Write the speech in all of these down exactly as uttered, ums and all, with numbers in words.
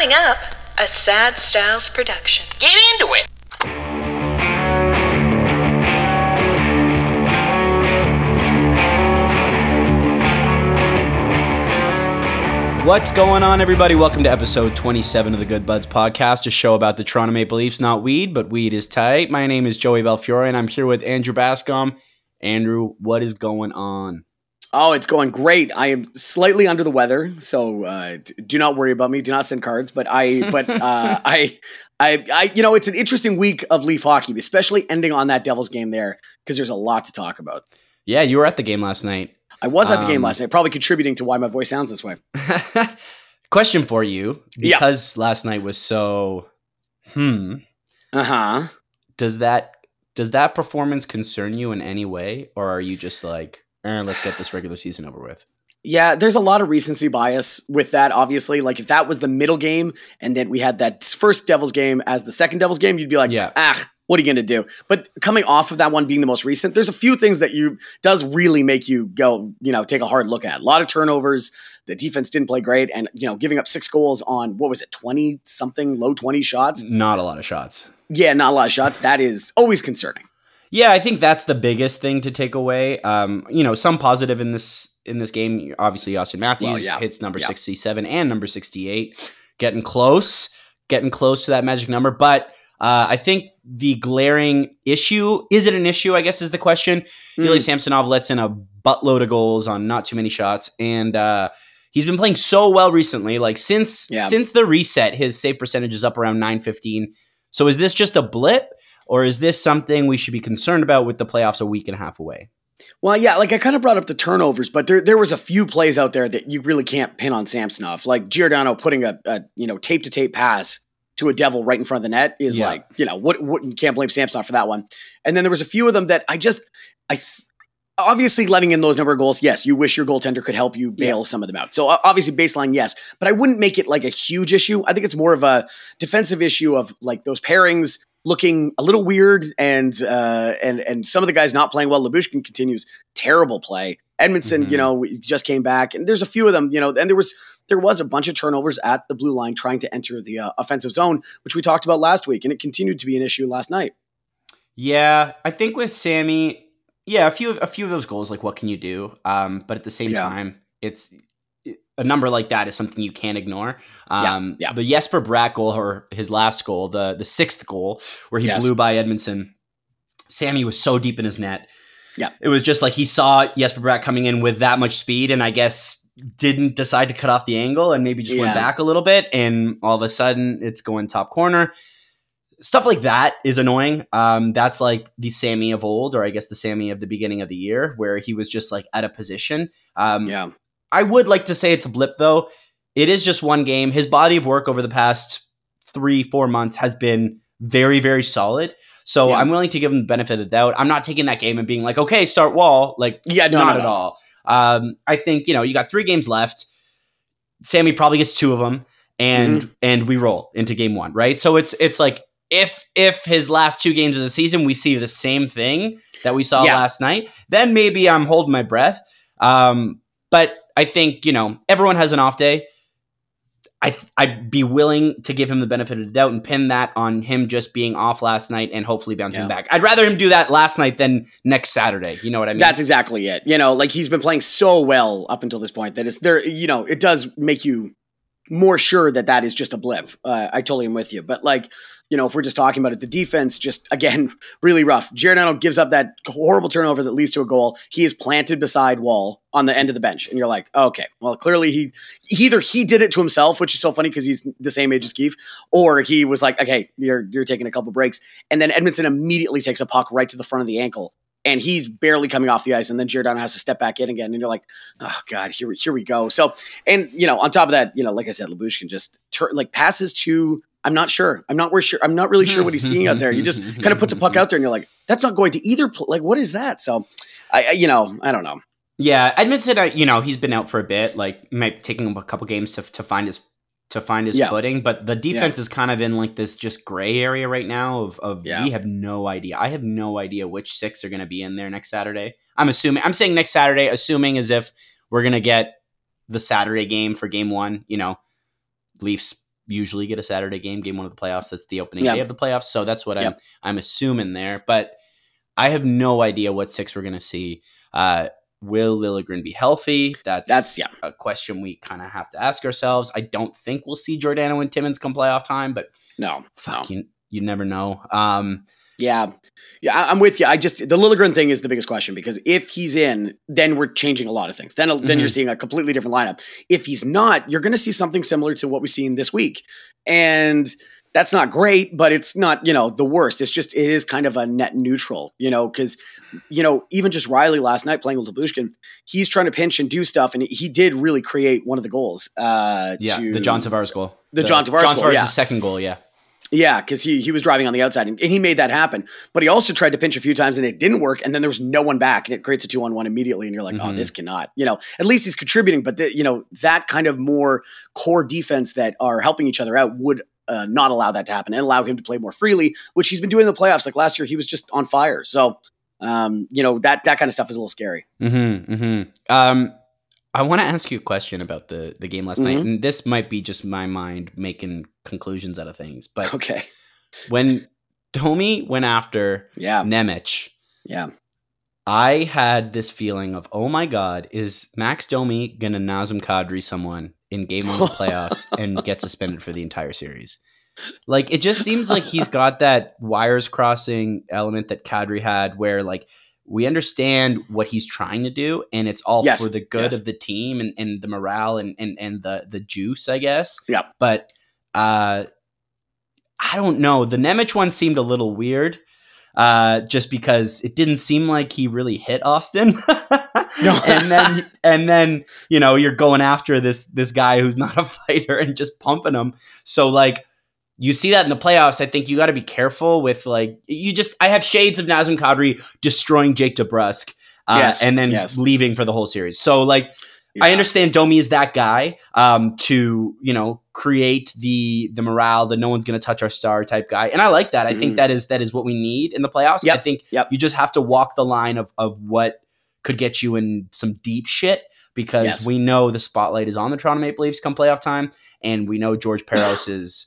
Coming up, a Sad Styles production. Get into it! What's going on, everybody? Welcome to episode twenty-seven of the Good Buds podcast, a show about the Toronto Maple Leafs, not weed, but weed is tight. My name is Joey Belfiore, and I'm here with Andrew Bascom. Andrew, what is going on? Oh, it's going great. I am slightly under the weather, so uh, do not worry about me. Do not send cards. But I, but uh, I, I, I, you know, it's an interesting week of Leaf hockey, especially ending on that Devils game there, because there's a lot to talk about. Yeah, you were at the game last night. I was at the um, game last night, probably contributing to why my voice sounds this way. Question for you, Yeah. because last night was so, hmm, Uh huh. does that does that performance concern you in any way, or are you just like, eh, let's get this regular season over with? Yeah, there's a lot of recency bias with that, obviously. Like, if that was the middle game and then we had that first Devils game as the second Devils game, you'd be like, Yeah. ah, what are you going to do? But coming off of that one being the most recent, there's a few things that you does really make you go, you know, take a hard look at. A lot of turnovers. The defense didn't play great. And, you know, giving up six goals on, what was it, twenty something, low twenty shots? Not a lot of shots. Yeah, not a lot of shots. That is always concerning. Yeah, I think that's the biggest thing to take away. Um, you know, some positive in this in this game. Obviously, Austin Matthews Well, yeah. hits number Yeah. sixty-seven and number sixty-eight, getting close, getting close to that magic number. But uh, I think the glaring issue, is it an issue, I guess is the question. Mm. Ilya Samsonov lets in a buttload of goals on not too many shots. And uh, he's been playing so well recently. Like since Yeah. since the reset, his save percentage is up around nine fifteen. So is this just a blip? Or is this something we should be concerned about with the playoffs a week and a half away? Well, yeah, like I kind of brought up the turnovers, but there there was a few plays out there that you really can't pin on Samsonov. Like Giordano putting a, a you know tape to tape pass to a Devil right in front of the net is Yeah. like, you know, what what you can't blame Samsonov for that one. And then there was a few of them that I just I th- obviously letting in those number of goals. Yes, you wish your goaltender could help you bail Yeah. some of them out. So uh, obviously baseline, yes, but I wouldn't make it like a huge issue. I think it's more of a defensive issue of like those pairings looking a little weird, and uh, and and some of the guys not playing well. Lyubushkin continues terrible play. Edmondson, Mhm. you know, just came back, and there's a few of them, you know, and there was there was a bunch of turnovers at the blue line trying to enter the uh, offensive zone, which we talked about last week, and it continued to be an issue last night. Yeah, I think with Sammy, yeah, a few of a few of those goals, like what can you do? Um, but at the same Yeah. time, it's a number like that is something you can't ignore. Um, yeah. The Jesper Bratt goal, or his last goal, the the sixth goal, where he Yes. blew by Edmondson. Sammy was so deep in his net. Yeah. It was just like he saw Jesper Bratt coming in with that much speed, and I guess didn't decide to cut off the angle and maybe just went Yeah. back a little bit, and all of a sudden it's going top corner. Stuff like that is annoying. Um, that's like the Sammy of old, or I guess the Sammy of the beginning of the year, where he was just like out of position. Um, Yeah, I would like to say it's a blip, though. It is just one game. His body of work over the past three, four months has been very, very solid. So Yeah. I'm willing to give him the benefit of the doubt. I'm not taking that game and being like, okay, start Wall. Like, yeah, no, not no, at no. all. Um, I think, you know, you got three games left. Sammy probably gets two of them, and Mm-hmm. and we roll into game one, right? So it's it's like if if his last two games of the season we see the same thing that we saw Yeah. last night, then maybe I'm holding my breath. Um, but I think, you know, everyone has an off day. I, I'd be willing to give him the benefit of the doubt and pin that on him just being off last night and hopefully bouncing Yeah. back. I'd rather him do that last night than next Saturday. You know what I mean? That's exactly it. You know, like he's been playing so well up until this point that it's there. You know, it does make you more sure that that is just a blip. Uh, I totally am with you. But like, you know, if we're just talking about it, the defense just, again, really rough. Giordano gives up that horrible turnover that leads to a goal. He is planted beside Wall on the end of the bench. And you're like, okay, well, clearly he, either he did it to himself, which is so funny because he's the same age as Keefe, or he was like, okay, you're, you're taking a couple breaks. And then Edmondson immediately takes a puck right to the front of the ankle. And he's barely coming off the ice, and then Giordano has to step back in again, and you're like, "Oh God, here we here we go." So, and you know, on top of that, you know, like I said, Lyubushkin just tur- like passes to. I'm not sure. I'm not sure. I'm not really sure what he's seeing out there. He just kind of puts a puck out there, and you're like, "That's not going to either." Pl- like, what is that? So, I, I you know, I don't know. Yeah, Edmondson, uh, you know, he's been out for a bit, like might taking him a couple games to to find his to find his Yeah. footing, but the defense is kind of in like this just gray area right now of, of Yeah. we have no idea. I have no idea which six are going to be in there next Saturday. I'm assuming, I'm saying next Saturday, assuming as if we're going to get the Saturday game for game one, you know, Leafs usually get a Saturday game, game one of the playoffs. That's the opening Yeah. day of the playoffs. So that's what Yep. I'm I'm assuming there. But I have no idea what six we're going to see. Uh, will Liljegren be healthy? That's, That's- yeah. a question we kind of have to ask ourselves. I don't think we'll see Giordano and Timmins come playoff time, but No, fuck, no. you, you never know. Um, Yeah. Yeah, I- I'm with you. I just, the Liljegren thing is the biggest question because if he's in, then we're changing a lot of things. Then, then Mhm. you're seeing a completely different lineup. If he's not, you're going to see something similar to what we've seen this week. And that's not great, but it's not, you know, the worst. It's just, it is kind of a net neutral, you know, because, you know, even just Riley last night playing with Lyubushkin, he's trying to pinch and do stuff. And he did really create one of the goals. Uh, yeah, to, the John Tavares goal. The John Tavares John goal, Tavares' yeah. second goal, yeah. Yeah, because he he was driving on the outside and, and he made that happen. But he also tried to pinch a few times and it didn't work. And then there was no one back and it creates a two on one immediately. And you're like, oh, Mhm. this cannot. You know, at least he's contributing. But, the, you know, that kind of more core defense that are helping each other out would uh, not allow that to happen and allow him to play more freely, which he's been doing in the playoffs. Like last year, he was just on fire. So, um, you know, that that kind of stuff is a little scary. Mm-hmm, mm-hmm. Um, I want to ask you a question about the, the game last night. Mhm. And this might be just my mind making conclusions out of things. But Okay. when Domi went after Yeah. Nemec, Yeah. I had this feeling of, oh my God, is Max Domi going to Nazem Kadri someone in game one of the playoffs and get suspended for the entire series? Like, it just seems like he's got that wires crossing element that Kadri had where, like, we understand what he's trying to do, and it's all Yes, for the good yes. of the team and, and the morale and, and, and the, the juice, I guess. Yeah. But uh, I don't know. The Nemec one seemed a little weird. Uh, just because it didn't seem like he really hit Austin. No. and then and then, you know, you're going after this this guy who's not a fighter and just pumping him. So like you see that in the playoffs, I think you got to be careful with like you just I have shades of Nazem Kadri destroying Jake DeBrusk uh, Yes, and then yes. leaving for the whole series. So like I Yeah. understand Domi is that guy um, to, you know, create the the morale, the no one's going to touch our star type guy. And I like that. I think Mhm. that is that is what we need in the playoffs. Yep, I think yep. you just have to walk the line of of what could get you in some deep shit because Yes. we know the spotlight is on the Toronto Maple Leafs come playoff time. And we know George Peros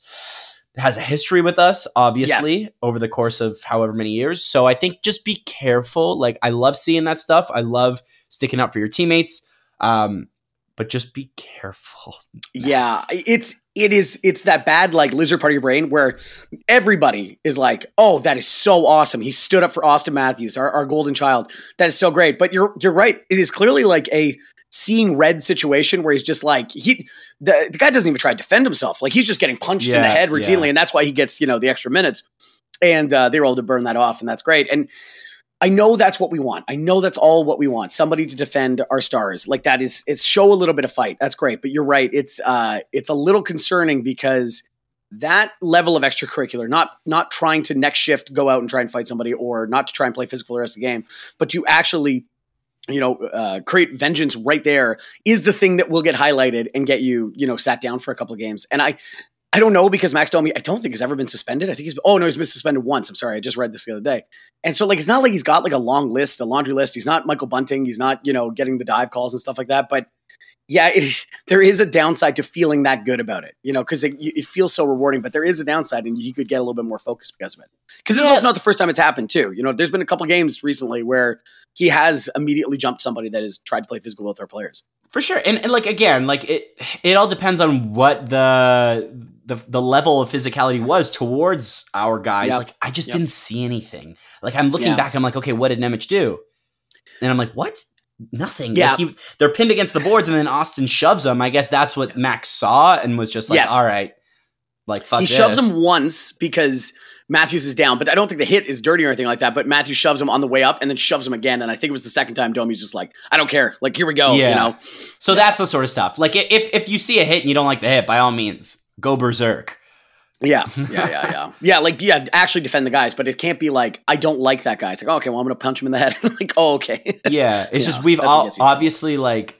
is has a history with us, obviously, Yes. over the course of however many years. So I think just be careful. Like I love seeing that stuff. I love sticking up for your teammates. Um, but just be careful. Yeah, it's it is it's that bad like lizard part of your brain where everybody is like, oh, that is so awesome. He stood up for Austin Matthews, our, our golden child. That is so great. But you're you're right. It is clearly like a seeing red situation where he's just like he the, the guy doesn't even try to defend himself. Like he's just getting punched in the Yeah, head routinely, yeah. and that's why he gets, you know, the extra minutes. And uh, they were able to burn that off, and that's great. And I know that's what we want. I know that's all what we want. Somebody to defend our stars. Like that is it's show a little bit of fight. That's great. But you're right. It's uh it's a little concerning because that level of extracurricular, not not trying to next shift go out and try and fight somebody or not to try and play physical the rest of the game, but to actually, you know, uh, create vengeance right there is the thing that will get highlighted and get you, you know, sat down for a couple of games. And I I don't know because Max Domi, I don't think has ever been suspended. I think he's, oh no, he's been suspended once. I'm sorry. I just read this the other day. And so like, it's not like he's got like a long list, a laundry list. He's not Michael Bunting. He's not, you know, getting the dive calls and stuff like that. But yeah, it, there is a downside to feeling that good about it, you know, because it, it feels so rewarding, but there is a downside and he could get a little bit more focused because of it. Because this is Yeah. also not the first time it's happened too. You know, there's been a couple games recently where he has immediately jumped somebody that has tried to play physical with our players. For sure. And, and like, again, like it, it all depends on what the, the, the level of physicality was towards our guys. Yep. Like, I just Yep. didn't see anything. Like, I'm looking Yeah. back, I'm like, okay, what did Nemec do? And I'm like, what? Nothing. Yeah. Like he, they're pinned against the boards and then Austin shoves them. I guess that's what Yes. Max saw and was just like, Yes. all right, like, fuck He this. shoves him once because Matthews is down, but I don't think the hit is dirty or anything like that. But Matthews shoves him on the way up and then shoves him again. And I think it was the second time Domi's just like, I don't care. Like, here we go. Yeah. You know? So that's the sort of stuff. Like, if, if you see a hit and you don't like the hit, by all means, go berserk. Yeah. Yeah. Yeah. Yeah. Yeah. Like, yeah, actually defend the guys, but it can't be like, I don't like that guy. It's like, oh, okay, well, I'm going to punch him in the head. Like, oh, okay. Yeah, it's You just know, we've that's what all gets you in trouble. obviously like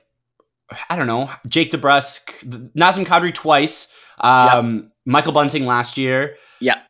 I don't know Jake DeBrusk, Nazem Kadri twice, um, Michael Bunting last year. Yeah.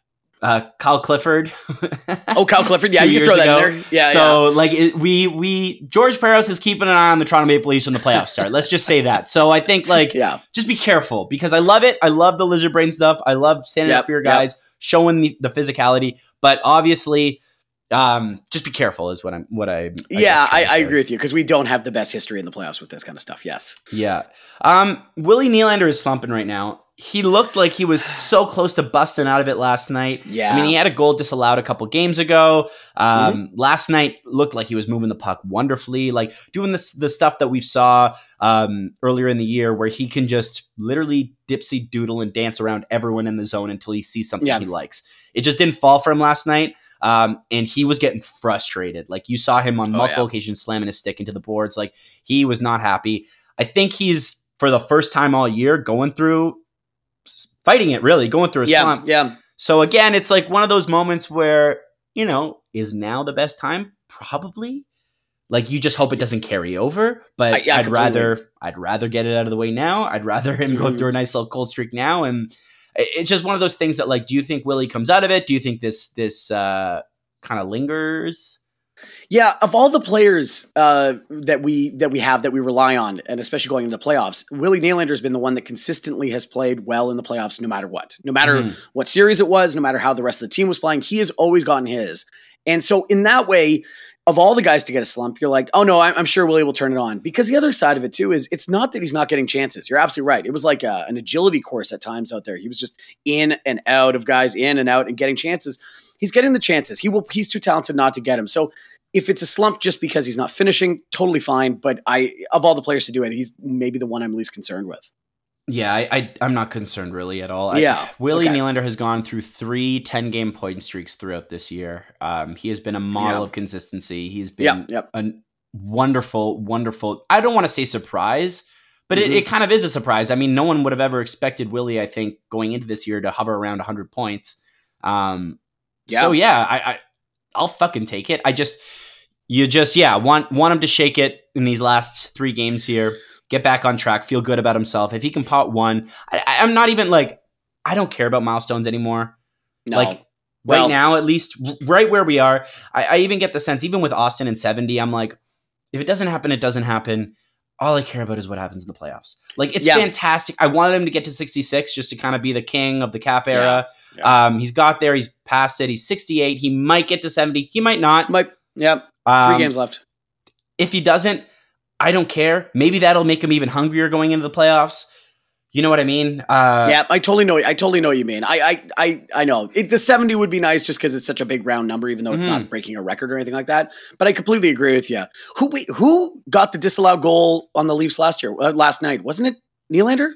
Uh, Kyle Clifford. Oh, Kyle Clifford. Yeah, Two you years throw that ago. in there. Yeah, So yeah. like it, we we George Peros is keeping an eye on the Toronto Maple Leafs when the playoffs start. Let's just say that. So I think like Yeah. just be careful because I love it. I love the lizard brain stuff. I love standing Yep, up for your yep. guys, showing the, the physicality. But obviously, um, just be careful is what I'm what I, I Yeah, guess trying I, to I say. agree with you because we don't have the best history in the playoffs with this kind of stuff. Yes. Yeah. Um, Willie Nylander is slumping right now. He looked like he was so close to busting out of it last night. Yeah. I mean, he had a goal disallowed a couple games ago. Um, mm-hmm. Last night looked like he was moving the puck wonderfully, like doing this the stuff that we saw um, earlier in the year where he can just literally dipsy doodle and dance around everyone in the zone until he sees something Yeah. he likes. It just didn't fall for him last night. Um, and he was getting frustrated. Like you saw him on Oh, multiple yeah. occasions slamming his stick into the boards. Like he was not happy. I think he's, for the first time all year, going through, fighting it really, going through a Yeah, slump. yeah. So again, it's like one of those moments where, you know, is now the best time? Probably. Like you just hope it doesn't carry over, but I- yeah, I'd completely. rather, I'd rather get it out of the way now. I'd rather him go Mhm. through a nice little cold streak now. And it- it's just one of those things that like, do you think Willie comes out of it? Do you think this, this, uh, kind of lingers? Yeah, of all the players uh, that we that we have that we rely on, and especially going into the playoffs, Willie Nylander has been the one that consistently has played well in the playoffs, no matter what, no matter Mhm. what series it was, no matter how the rest of the team was playing. He has always gotten his, and so in that way, of all the guys to get a slump, you're like, oh no, I'm, I'm sure Willie will turn it on. Because the other side of it too is it's not that he's not getting chances. You're absolutely right. It was like a, an agility course at times out there. He was just in and out of guys, in and out, and getting chances. He's getting the chances. He will. He's too talented not to get him. So. If it's a slump just because he's not finishing, totally fine. But I, of all the players to do it, he's maybe the one I'm least concerned with. Yeah, I, I, I'm not concerned really at all. Yeah, I, Willie okay. Nylander has gone through three ten-game point streaks throughout this year. Um, he has been a model Yeah. of consistency. He's been Yep, yep. a wonderful, wonderful, I don't want to say surprise, but Mhm. it, it kind of is a surprise. I mean, no one would have ever expected Willie, I think, going into this year to hover around one hundred points. Um, Yeah. So, yeah, I, I, I'll fucking take it. I just... You just, yeah, want want him to shake it in these last three games here, get back on track, feel good about himself. If he can pot one, I, I'm not even like, I don't care about milestones anymore. No. Like right Well- now, at least right where we are, I, I even get the sense, even with Austin and seventy, I'm like, if it doesn't happen, it doesn't happen. All I care about is what happens in the playoffs. Like, it's Yeah. fantastic. I wanted him to get to sixty-six just to kind of be the king of the cap era. Yeah. Yeah. Um, he's got there. He's passed it. He's sixty-eight. He might get to seventy. He might not. Might, yep. Um, Three games left. If he doesn't, I don't care. Maybe that'll make him even hungrier going into the playoffs. You know what I mean? Uh, Yeah, I totally know. I totally know what you mean. I, I, I, I know it, the seventy would be nice just because it's such a big round number, even though it's Mhm. not breaking a record or anything like that. But I completely agree with you. Who, wait, who got the disallowed goal on the Leafs last year? Uh, last night, wasn't it Nylander?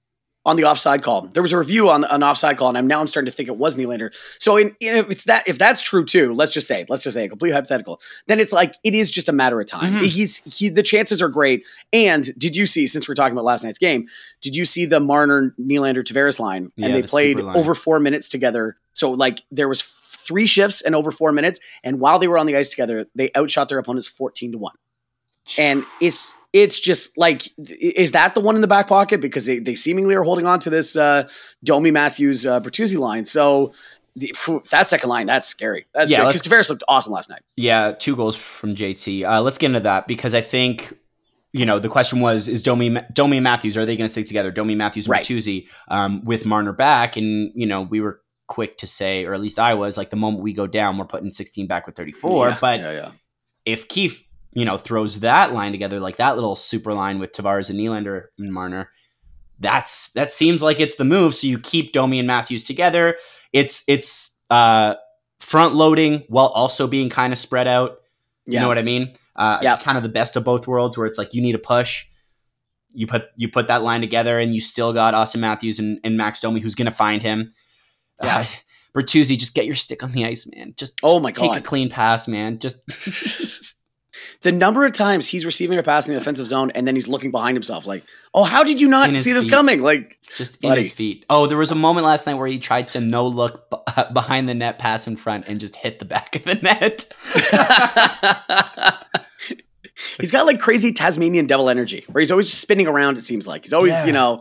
On the offside call, there was a review on an offside call, and I'm now I'm starting to think it was Nylander. So, in, in, if it's that, if that's true too, let's just say, let's just say, a complete hypothetical. Then it's like it is just a matter of time. Mhm. He's he, the chances are great. And did you see? Since we're talking about last night's game, did you see the Marner Nylander Tavares line? Yeah, And they the played super line. over four minutes together. So, like there was three shifts and over four minutes, and while they were on the ice together, they outshot their opponents fourteen to one. And it's. It's just like, is that the one in the back pocket? Because they, they seemingly are holding on to this uh, Domi Matthews uh, Bertuzzi line. So the, phew, that second line, that's scary. That's Yeah, yeah, let's- because Tavares looked awesome last night. Yeah, two goals from J T. Uh, let's get into that because I think, you know, the question was, is Domi, Domi and Matthews, are they going to stick together? Domi, Matthews, and Right. Bertuzzi um, with Marner back. And, you know, we were quick to say, or at least I was, like the moment we go down, we're putting sixteen back with thirty-four. Yeah, but yeah, yeah. if Keefe, you know, throws that line together, like that little super line with Tavares and Nylander and Marner, that's that seems like it's the move. So you keep Domi and Matthews together. It's it's uh, front loading while also being kind of spread out. You Yeah. know what I mean? Uh, Yeah. Kind of the best of both worlds, where it's like you need a push. You put you put that line together, and you still got Austin Matthews and, and Max Domi, who's going to find him. Yeah. Uh, Bertuzzi, just get your stick on the ice, man. Just, Oh just my take a God. clean pass, man. Just The number of times he's receiving a pass in the offensive zone and then he's looking behind himself like, oh, how did you not In his see this feet. coming? Like, just in Buddy. his feet. Oh, there was a moment last night where he tried to no look b- behind the net, pass in front, and just hit the back of the net. he's got like crazy Tasmanian devil energy where he's always spinning around, it seems like. He's always, Yeah. you know,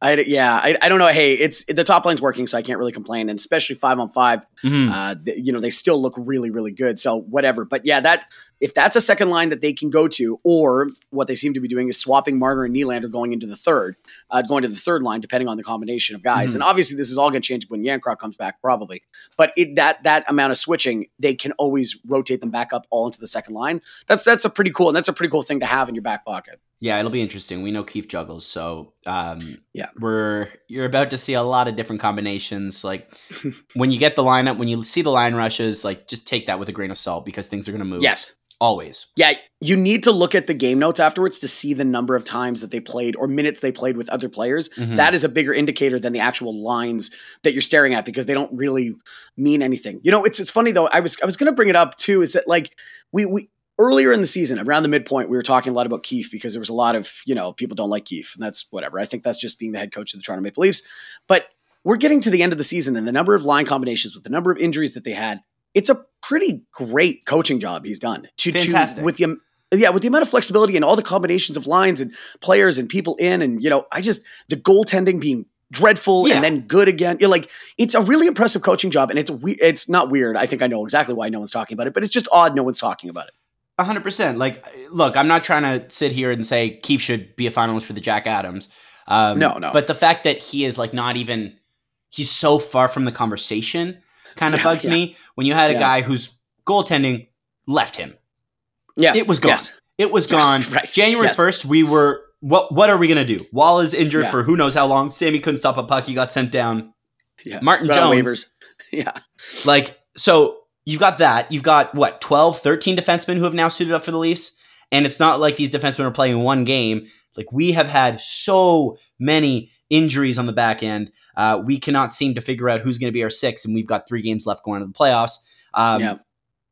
I, yeah, I, I don't know. Hey, it's the top line's working, so I can't really complain. And especially five on five, Mm-hmm. uh, th- you know, they still look really, really good. So whatever. But yeah, that if that's a second line that they can go to, or what they seem to be doing is swapping Marner and Nylander going into the third, uh, going to the third line, depending on the combination of guys. Mhm. And obviously, this is all going to change when Yancroc comes back, probably. But it, that that amount of switching, they can always rotate them back up all into the second line. That's that's a pretty cool, and that's a pretty cool thing to have in your back pocket. Yeah, it'll be interesting. We know Keefe juggles, so um, Yeah. we're you're about to see a lot of different combinations. Like when you get the lineup, when you see the line rushes, like just take that with a grain of salt because things are going to move. Yes. Always. Yeah, you need to look at the game notes afterwards to see the number of times that they played or minutes they played with other players. Mhm. That is a bigger indicator than the actual lines that you're staring at because they don't really mean anything. You know, it's it's funny though. I was I was going to bring it up too. Is that like we we earlier in the season around the midpoint we were talking a lot about Keefe because there was a lot of you know people don't like Keefe and that's whatever. I think that's just being the head coach of the Toronto Maple Leafs. But we're getting to the end of the season and the number of line combinations with the number of injuries that they had. It's a pretty great coaching job he's done to, Fantastic. to with the yeah with the amount of flexibility and all the combinations of lines and players and people in and you know I just the goaltending being dreadful Yeah. and then good again. You're like it's a really impressive coaching job and it's we it's not weird. I think I know exactly why no one's talking about it, but it's just odd no one's talking about it. A hundred percent. Like, look, I'm not trying to sit here and say Keefe should be a finalist for the Jack Adams. Um, No, no. But the fact that he is like not even, he's so far from the conversation kind of Yeah, bugs yeah. me. When you had a Yeah. guy whose goaltending left him, Yeah, it was gone. Yes. It was gone. Right. January Yes. first, we were, what What are we going to do? Wall is injured Yeah. for who knows how long. Sammy couldn't stop a puck. He got sent down. Yeah. Martin Got on Jones. waivers. Yeah. Like, so you've got that. You've got, what, twelve, thirteen defensemen who have now suited up for the Leafs? And it's not like these defensemen are playing one game. Like, we have had so many injuries on the back end. Uh, we cannot seem to figure out who's going to be our sixth, and we've got three games left going into the playoffs. Um, Yeah.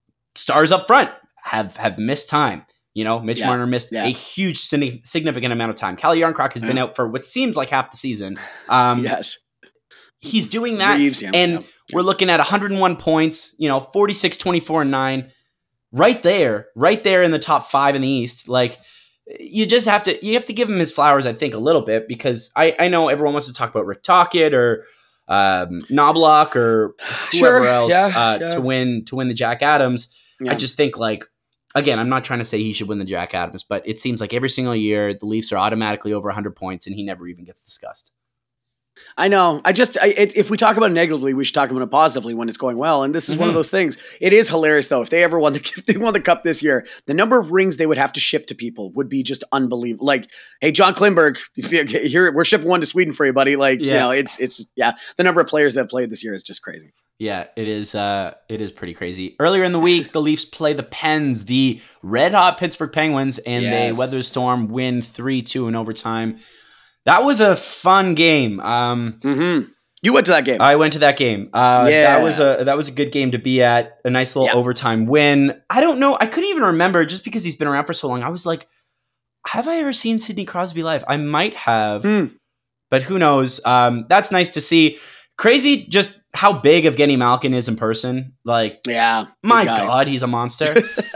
Stars up front have, have missed time. You know, Mitch Yeah. Marner missed Yeah. a huge, signi- significant amount of time. Calle Yarncroc has been Yeah. out for what seems like half the season. Um, Yes. He's doing that, Reeves, yeah. and Yeah. we're looking at one hundred one points, you know, forty-six, twenty-four, and nine. Right there, right there in the top five in the East. Like, you just have to, you have to give him his flowers, I think, a little bit, because I, I know everyone wants to talk about Rick Tocchet or um, Knobloch or whoever Sure, else yeah, uh, yeah. to win to win the Jack Adams. Yeah. I just think, like, again, I'm not trying to say he should win the Jack Adams, but it seems like every single year the Leafs are automatically over one hundred points, and he never even gets discussed. I know. I just, I, it, if we talk about it negatively, we should talk about it positively when it's going well. And this is one of Mhm. those things. It is hilarious though. If they ever won the, if they won the cup this year, the number of rings they would have to ship to people would be just unbelievable. Like, hey, John Klimberg, if you- here we're shipping one to Sweden for you, buddy. Like, you Yeah. know, it's, it's, yeah. The number of players that have played this year is just crazy. Yeah, it is. Uh, it is pretty crazy. Earlier in the week, the Leafs play the Pens, the red hot Pittsburgh Penguins, and Yes. they weather the storm, win three two in overtime. That was a fun game. Um, Mm-hmm. You went to that game. I went to that game. Uh, Yeah. That was a that was a good game to be at. A nice little Yeah. overtime win. I don't know. I couldn't even remember just because he's been around for so long. I was like, have I ever seen Sidney Crosby live? I might have, Hmm. but who knows? Um, that's nice to see. Crazy, just how big Evgeny Malkin is in person. Like, yeah. big my guy. God, he's a monster.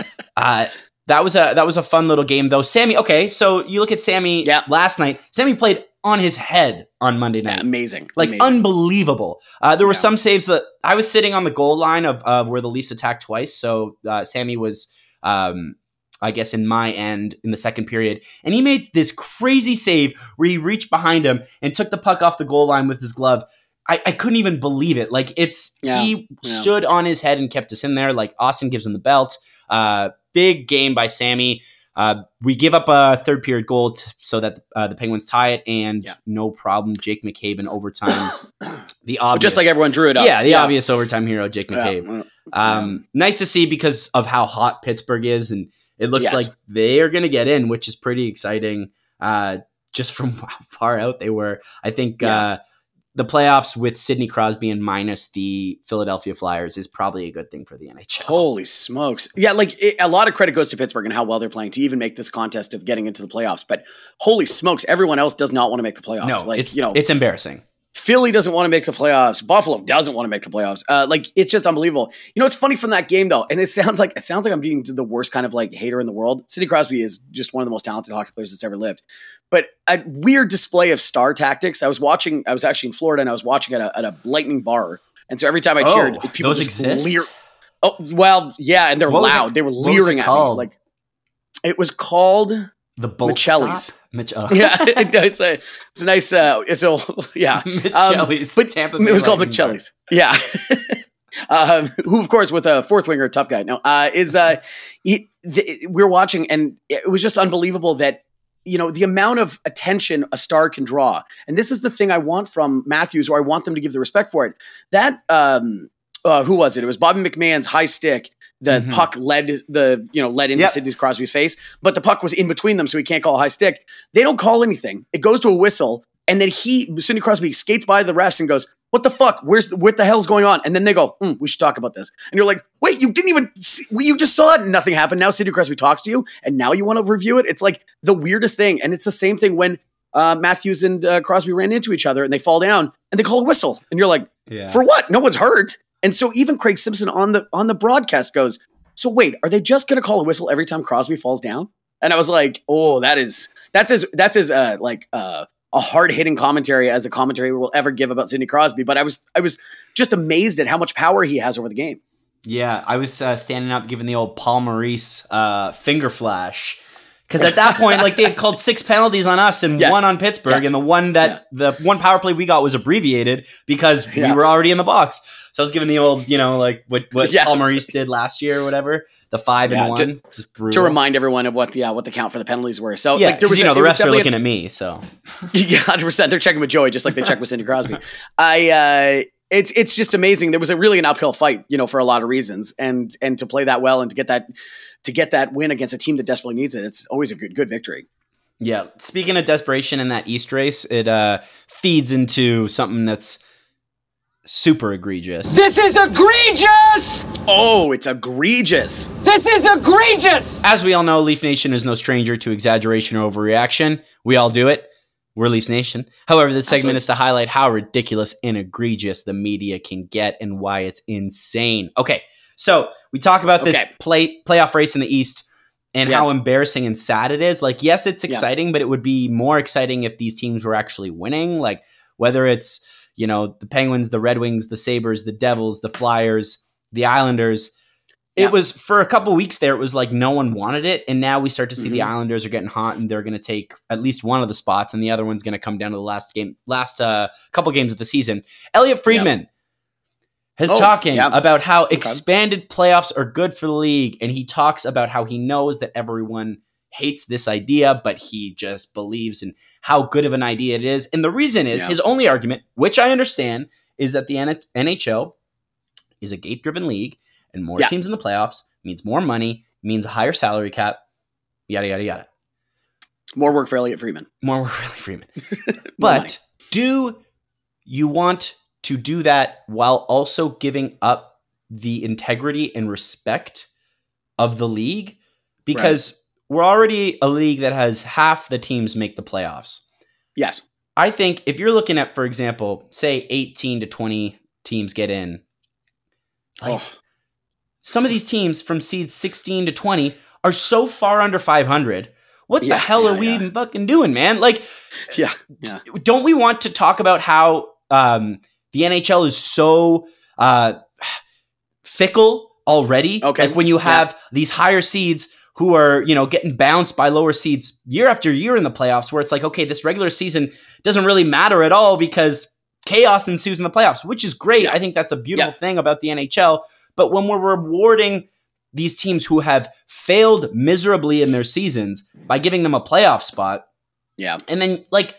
uh, that was a that was a fun little game though. Sammy, okay, so you look at Sammy Yeah. last night. Sammy played on his head on Monday night. Yeah, amazing. Like amazing. unbelievable. Uh, there were Yeah. some saves that I was sitting on the goal line of, of where the Leafs attacked twice. So uh, Sammy was, um, I guess, in my end in the second period, and he made this crazy save where he reached behind him and took the puck off the goal line with his glove. I, I couldn't even believe it. Like it's Yeah. he Yeah. stood on his head and kept us in there. Like Austin gives him the belt. Uh, big game by Sammy. Uh, we give up a third period goal t- so that uh, the Penguins tie it, and Yeah. no problem. Jake McCabe in overtime. The obvious, Just like everyone drew it up. yeah, the obvious overtime hero, Jake Yeah. McCabe. Yeah. Um, nice to see because of how hot Pittsburgh is, and it looks Yes. like they are going to get in, which is pretty exciting. Uh, just from how far out they were, I think Yeah. uh, the playoffs with Sidney Crosby and minus the Philadelphia Flyers is probably a good thing for the N H L. Holy smokes. Yeah, like it, a lot of credit goes to Pittsburgh and how well they're playing to even make this contest of getting into the playoffs. But holy smokes, everyone else does not want to make the playoffs. No, like, it's you know, it's embarrassing. Philly doesn't want to make the playoffs. Buffalo doesn't want to make the playoffs. Uh, like it's just unbelievable. You know, it's funny from that game though, and it sounds like it sounds like I'm being the worst kind of like hater in the world. Sidney Crosby is just one of the most talented hockey players that's ever lived. But a weird display of star tactics. I was watching. I was actually in Florida, and I was watching at a, at a Lightning bar. And so every time I Oh, cheered, people those just exist? leer. Oh well, yeah, and they're What was loud. it- They were what was it leering at me. called? Like it was called. The bolt Michelli's. stop? Mich- oh. Yeah, it, it's a it's a nice. Uh, it's a yeah. Um, Michelli's, but Tampa it Bay was called Lightning bar. Michelli's. Yeah. um, who of course with a fourth winger, tough guy. No, uh, is uh, he, the, we were watching and it was just unbelievable that. You know, the amount of attention a star can draw. And this is the thing I want from Matthews, or I want them to give the respect for it. That, um, uh, who was it? It was Bobby McMahon's high stick. The Mhm. puck led the, you know, led into Yep. Sidney Crosby's face, but the puck was in between them, so he can't call a high stick. They don't call anything. It goes to a whistle, and then he, Sidney Crosby, skates by the refs and goes, "What the fuck? Where's the, what the hell's going on?" And then they go, hmm, "We should talk about this." And you're like, "Wait, you didn't even, see, you just saw it and nothing happened. Now Sidney Crosby talks to you, and now you want to review it." It's like the weirdest thing, and it's the same thing when uh, Matthews and uh, Crosby ran into each other and they fall down and they call a whistle, and you're like, Yeah. "For what? No one's hurt." And so even Craig Simpson on the on the broadcast goes, "So wait, are they just going to call a whistle every time Crosby falls down?" And I was like, "Oh, that is that's as that's as uh, like uh, a hard hitting commentary as a commentary will ever give about Sidney Crosby." But I was I was just amazed at how much power he has over the game. Yeah, I was uh, standing up giving the old Paul Maurice uh, finger flash. Because at that point, like they had called six penalties on us and Yes. one on Pittsburgh, Yes. and the one that the one power play we got was abbreviated because Yeah. we were already in the box. So I was giving the old, you know, like what, what Yeah. Paul Maurice did last year or whatever, the five Yeah, and one, to- just brutal. To remind everyone of what the uh, what the count for the penalties were. So yeah, like, there was you know a- the it was refs are definitely looking a- at me, so Yeah, one hundred percent. They're checking with Joey just like they check with Sidney Crosby. I uh it's it's just amazing. There was a really an uphill fight, you know, for a lot of reasons. And and to play that well and to get that to get that win against a team that desperately needs it, it's always a good good victory. yeah. Speaking of desperation in that East race, it uh, feeds into something that's super egregious. This is egregious! Oh, it's egregious. This is egregious! As we all know, Leaf Nation is no stranger to exaggeration or overreaction. We all do it. We're Leafs Nation. However, this segment Absolutely. is to highlight how ridiculous and egregious the media can get and why it's insane. Okay, so we talk about this Okay. play playoff race in the East and Yes. how embarrassing and sad it is. Like, yes, it's Yeah. exciting, but it would be more exciting if these teams were actually winning. Like, whether it's, you know, the Penguins, the Red Wings, the Sabres, the Devils, the Flyers, the Islanders. It Yeah. was for a couple weeks there, it was like no one wanted it. And now we start to see the Mhm. Islanders are getting hot and they're going to take at least one of the spots and the other one's going to come down to the last game, last uh, couple games of the season. Elliot Friedman is Oh, talking yeah. about how expanded playoffs are good for the league. And he talks about how he knows that everyone hates this idea, but he just believes in how good of an idea it is. And the reason is Yeah. his only argument, which I understand, is that the N H L is a gate-driven league, and more Yeah. teams in the playoffs means more money, means a higher salary cap, yada, yada, yada. More work for Elliot Freeman. More work for Elliot Freeman. More But money. do you want to do that while also giving up the integrity and respect of the league? Because we're already a league that has half the teams make the playoffs. Yes. I think if you're looking at, for example, say eighteen to twenty teams get in, like Oh. some of these teams from seeds sixteen to twenty are so far under five hundred. What the Yeah, hell yeah, are we yeah. even fucking doing, man? Like, Yeah. Yeah. don't we want to talk about how um, the N H L is so uh, fickle already? Okay. Like when you have these higher seeds who are, you know, getting bounced by lower seeds year after year in the playoffs, where it's like, okay, this regular season doesn't really matter at all because chaos ensues in the playoffs, which is great. Yeah. I think that's a beautiful Yeah. thing about the N H L. But when we're rewarding these teams who have failed miserably in their seasons by giving them a playoff spot, Yeah. and then like,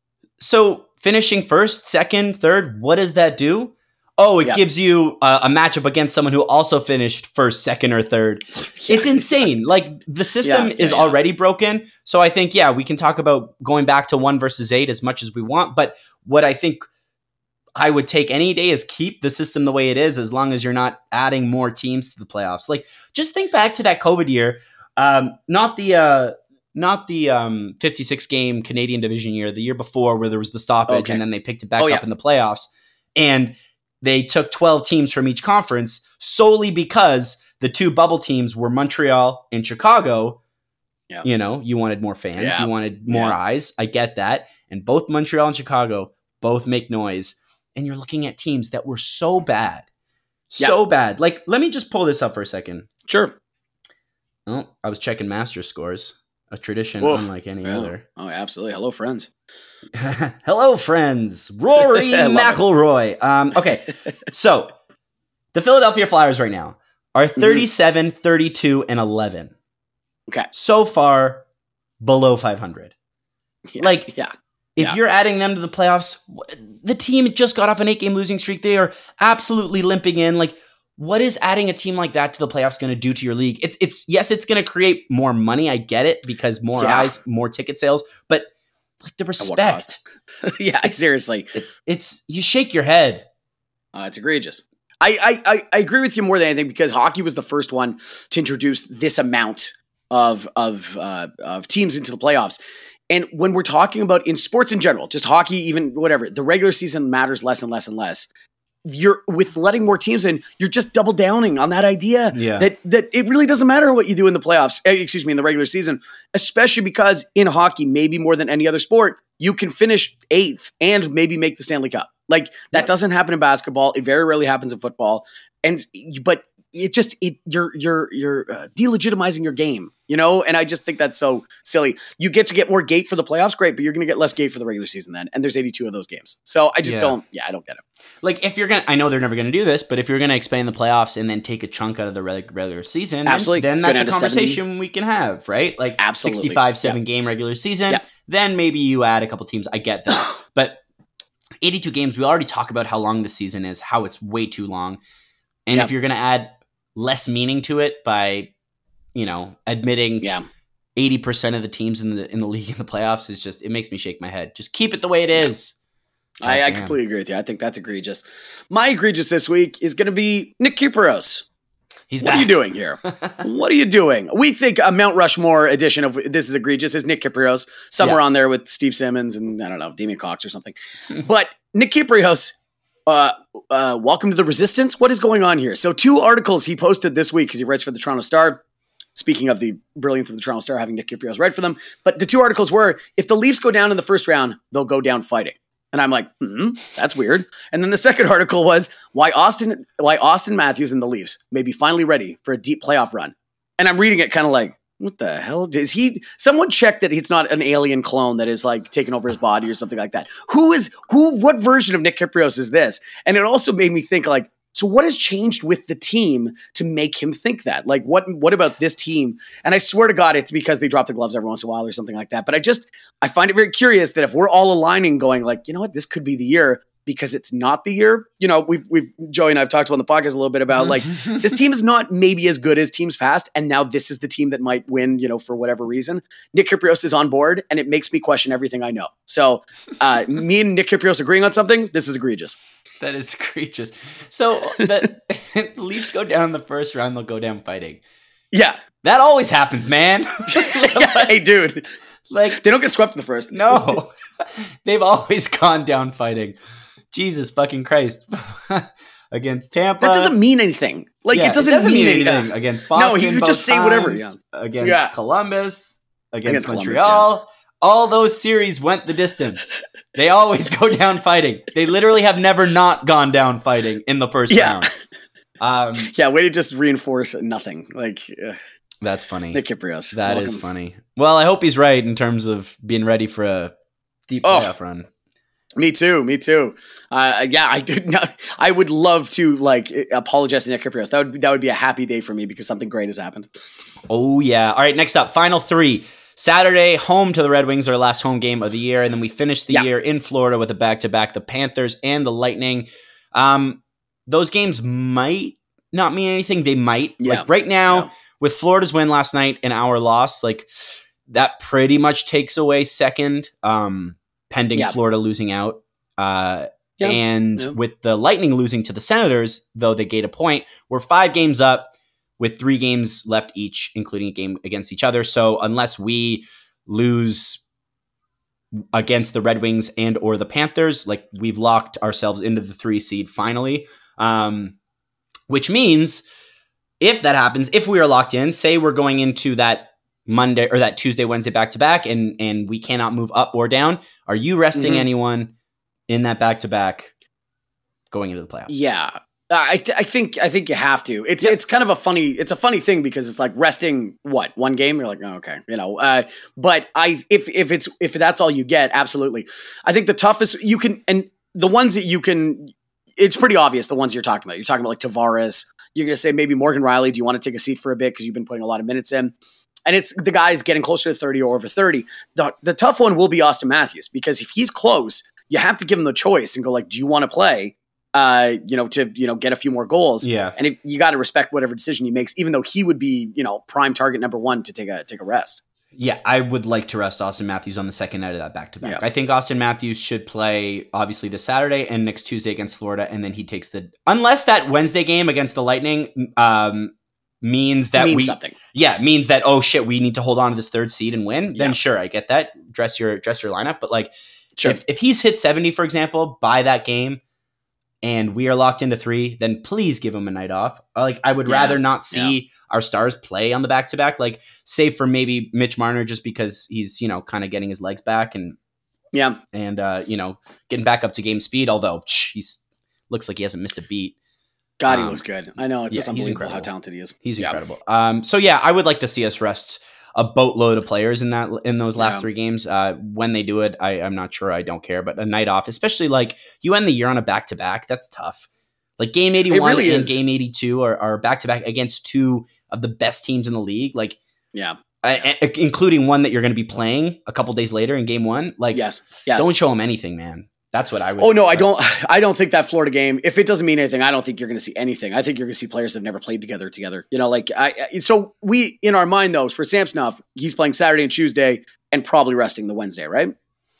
so finishing first, second, third, what does that do? Oh, it Yeah. gives you a, a matchup against someone who also finished first, second, or third. It's insane. Like the system Yeah, is yeah, yeah. already broken. So I think, yeah, we can talk about going back to one versus eight as much as we want. But what I think I would take any day is keep the system the way it is, as long as you're not adding more teams to the playoffs. Like just think back to that COVID year. Um, not the, uh, not the um, fifty-six game Canadian division year, the year before where there was the stoppage Okay. and then they picked it back Oh, up yeah. in the playoffs. And they took twelve teams from each conference solely because the two bubble teams were Montreal and Chicago. Yeah. You know, you wanted more fans, Yeah. you wanted more Yeah. eyes. I get that. And both Montreal and Chicago both make noise. And you're looking at teams that were so bad. So bad. Like, let me just pull this up for a second. Sure. Oh, I was checking Masters scores. A tradition Oof. unlike any Yeah. other. Oh, absolutely. Hello, friends. Hello, friends. Rory I love it. McIlroy. Um, okay, so the Philadelphia Flyers right now are thirty-seven, thirty-two, and eleven. Okay. So far, below five hundred. Yeah. Like, yeah. if Yeah. you're adding them to the playoffs, wh- the team just got off an eight-game losing streak. They are absolutely limping in. Like, what is adding a team like that to the playoffs going to do to your league? It's it's yes, it's going to create more money. I get it because more Yeah. eyes, more ticket sales, but like the what respect, yeah, seriously. it's, it's you shake your head. Uh, it's egregious. I, I, I, I agree with you more than anything because hockey was the first one to introduce this amount of of uh, of teams into the playoffs. And when we're talking about in sports in general, just hockey, even whatever, the regular season matters less and less and less. You're with letting more teams in, you're just double downing on that idea Yeah. that that it really doesn't matter what you do in the playoffs, eh, excuse me, in the regular season, especially because in hockey, maybe more than any other sport, you can finish eighth and maybe make the Stanley Cup. Like that Yep. doesn't happen in basketball. It very rarely happens in football. And but it just it you're you're you're uh, delegitimizing your game, you know. And I just think that's so silly. You get to get more gate for the playoffs, great, but you're going to get less gate for the regular season then. And there's eighty-two of those games, so I just Yeah. don't. Yeah, I don't get it. Like if you're gonna, I know they're never gonna do this, but if you're gonna expand the playoffs and then take a chunk out of the reg- regular season, then- Absolutely. then Go that's a down to seventy. conversation we can have, right? Like Absolutely. sixty-five, seven game regular season, Yeah. then maybe you add a couple teams. I get that, but eighty-two games, we already talk about how long the season is, how it's way too long, and Yeah. if you're gonna add less meaning to it by, you know, admitting Yeah. eighty percent of the teams in the in the league in the playoffs is just, it makes me shake my head. Just keep it the way it is. I, I Goddamn. completely agree with you. I think that's egregious. My egregious this week is going to be Nick Kuperos. He's What back. are you doing here? What are you doing? We think a Mount Rushmore edition of This is Egregious is Nick Kuperos, somewhere Yeah. on there with Steve Simmons and, I don't know, Damian Cox or something. But Nick Kuperos, uh, uh, welcome to the Resistance. What is going on here? So two articles he posted this week because he writes for the Toronto Star. Speaking of the brilliance of the Toronto Star, having Nick Kuperos write for them. But the two articles were, if the Leafs go down in the first round, they'll go down fighting. And I'm like, hmm, that's weird. And then the second article was why Austin, why Austin Matthews and the Leafs may be finally ready for a deep playoff run. And I'm reading it kind of like, what the hell? Is he, someone check that he's not an alien clone that is like taking over his body or something like that. Who is, who, what version of Nick Kuperos is this? And it also made me think like, so what has changed with the team to make him think that? Like, what what about this team? And I swear to God, it's because they drop the gloves every once in a while or something like that. But I just, I find it very curious that if we're all aligning going like, you know what, this could be the year because it's not the year. You know, we've, we've Joey and I have talked about on the podcast a little bit about like, this team is not maybe as good as teams past. And now this is the team that might win, you know, for whatever reason. Nick Kuperos is on board and it makes me question everything I know. So uh, me and Nick Kuperos agreeing on something, this is egregious. That is egregious. So the, the Leafs go down in the first round, they'll go down fighting. Yeah. That always happens, man. Yeah, hey, dude. Like, They don't get swept in the first. no. They've always gone down fighting. Jesus fucking Christ. Against Tampa. That doesn't mean anything. Like, Yeah, it, doesn't mean, anything. Against No, Boston. he could both just say whatever, times, Against Yeah. Columbus. Against, Against Columbus, Montreal. All those series went the distance. They always go down fighting. They literally have never not gone down fighting in the first Yeah. round. Um, Yeah, way to just reinforce nothing. Like, uh, that's funny. Nick Kuperos. That is welcome. funny. Well, I hope he's right in terms of being ready for a deep Oh. playoff run. Me too. Me too. Uh, yeah, I did not. I would love to like apologize to Nick Kuperos. That would that would be a happy day for me because something great has happened. Oh, yeah. All right, next up, final three. Saturday, home to the Red Wings, our last home game of the year. And then we finish the Yeah. year in Florida with a back-to-back, the Panthers and the Lightning. Um, those games might not mean anything. They might. Yeah. Like right now, Yeah. with Florida's win last night and our loss, like that pretty much takes away second, um, pending Yeah. Florida losing out. Uh, Yeah. And Yeah. with the Lightning losing to the Senators, though they gained a point, we're five games up with three games left each, including a game against each other. So unless we lose against the Red Wings and or the Panthers, like we've locked ourselves into the three seed finally. Um, which means if that happens, if we are locked in, say we're going into that Monday or that Tuesday, Wednesday back to back, and and we cannot move up or down, are you resting mm-hmm. anyone in that back to back going into the playoffs? Yeah. I th- I think I think you have to. It's yep. it's kind of a funny it's a funny thing because it's like resting what one game you're like oh, okay you know uh, but I if if it's if that's all you get, absolutely. I think the toughest you can, and the ones that you can, it's pretty obvious the ones you're talking about. You're talking about like Tavares. You're going to say maybe Morgan Rielly. Do you want to take a seat for a bit because you've been putting a lot of minutes in? And it's the guys getting closer to thirty or over thirty. The the tough one will be Austin Matthews, because if he's close, you have to give him the choice and go like, do you want to play? Uh, you know, to, you know, get a few more goals. Yeah. And if, you got to respect whatever decision he makes, even though he would be, you know, prime target number one to take a, take a rest. Yeah. I would like to rest Austin Matthews on the second night of that back to back. Yeah. I think Austin Matthews should play obviously this Saturday and next Tuesday against Florida. And then he takes the, unless that Wednesday game against the Lightning, um, means that means we, something. Yeah. Means that, oh shit, we need to hold on to this third seed and win. Yeah. Then sure. I get that. Dress your, dress your lineup. But like, sure. if, if he's hit seventy, for example, by that game, and we are locked into three, then please give him a night off. Like, I would yeah, rather not see yeah. our stars play on the back-to-back, like, save for maybe Mitch Marner just because he's, you know, kind of getting his legs back and, yeah, and uh, you know, getting back up to game speed, although he's looks like he hasn't missed a beat. God, um, he looks good. I know. It's yeah, just unbelievable how talented he is. He's yeah. incredible. Um, so, yeah, I would like to see us rest a boatload of players in that in those last yeah. three games. Uh, when they do it, I, I'm not sure. I don't care. But a night off, especially like you end the year on a back-to-back, that's tough. Like game eighty-one really and is. game eighty-two are, are back-to-back against two of the best teams in the league. Like, yeah, I, I, including one that you're going to be playing a couple days later in game one. Like, yes, yes. Don't show them anything, man. That's what I would. Oh no, I don't. I don't think that Florida game. If it doesn't mean anything, I don't think you're going to see anything. I think you're going to see players that have never played together. Together, you know, like I. So we, in our mind, though, for Samsonov, he's playing Saturday and Tuesday, and probably resting the Wednesday, right?